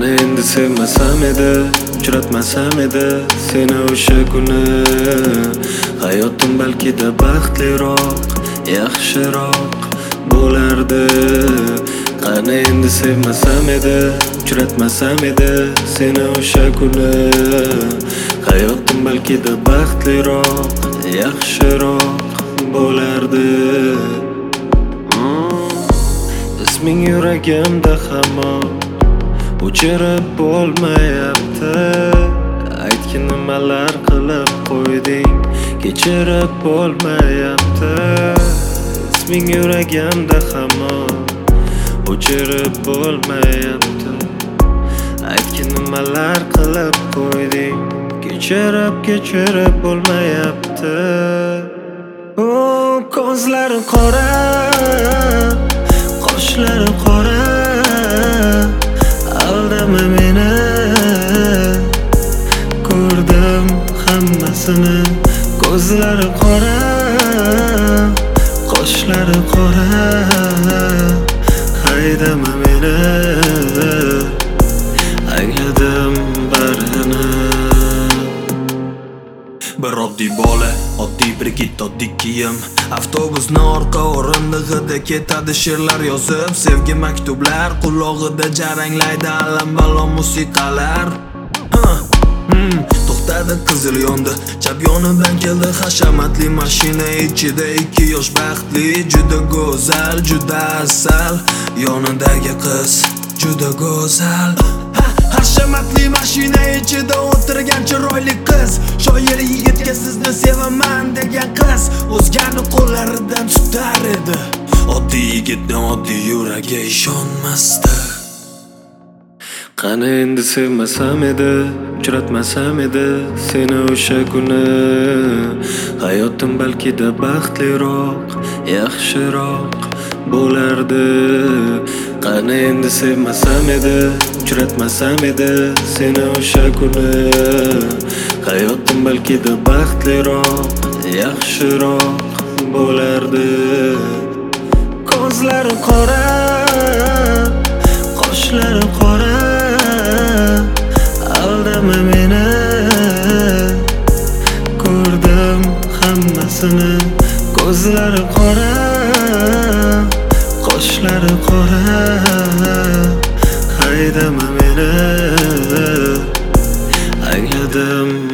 Qani endi sevmasam edi, uchratmasam edi seni o'sha kuni. Hayotim balkida baxtliroq, yaxshiroq bo'lardi. Qani endi sevmasam edi, uchratmasam edi seni o'sha kuni. Hayotim balkida baxtliroq, yaxshiroq bo'lardi. Isming yuragimda hamon o'chirib bo'lmayapti. Aytgin nimalar qilib qo'yding, kechirib bo'lmayapti. Isming yuragimda hamon o'chirib bo'lmayapti. Aytgin nimalar qilib qo'yding, kechirib bo'lmayapti. Ko'zlari qora, qoshlari qora, aldama meni. Ko'rdim hammasini. Ko'zlari qora, qoshlari qora, haydama meni. Angladim barini. Bir oddiy bola, oddiy brigit, oddiy kiyim. Avtobusni orqa o'rindig'ida ketadi she'rlar yozib. Sevgi maktublar qulog'ida jaranglaydi alam-balon musiqalar. To'xtadi, qizil yondi, chap yonidan keldi hashamatli mashina. Ichida 2 yosh baxtli, juda go'zal, juda asal. Yonidagi qiz juda go'zal. Hashamatli mashina ichida o'tirgan chiroyli qiz. Shoir yigitga sizni sevaman degan qiz o'zgani qo'llaridan tutar edi. Oddiy yigitni oddiy yuragi ishonmasdi. Qani endi sevmasam edi, uchratmasam edi seni o'sha kuni. Hayotim balkida baxtliroq, yaxshiroq bo'lardi. Qani endi sevmasam edi, uchratmasam edi seni o'sha kuni. Hayotim balkida baxtliroq, yaxshiroq bo'lardi. Ko'zlari qora, qoshlari qora, aldama meni. Ko'rdim hammasini. Ko'zlari qora, qoshlari qora, haydama meni. Angladim